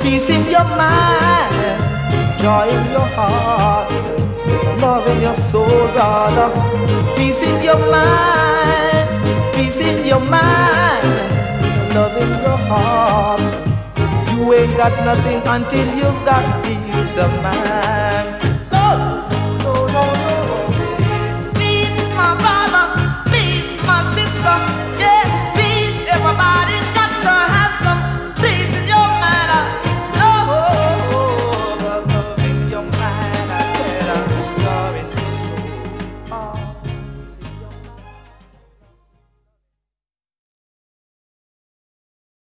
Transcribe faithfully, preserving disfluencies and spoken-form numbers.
peace in your mind, joy in your heart, love in your soul, brother. Peace in your mind, peace in your mind, love in your heart. You ain't got nothing until you got peace of mind.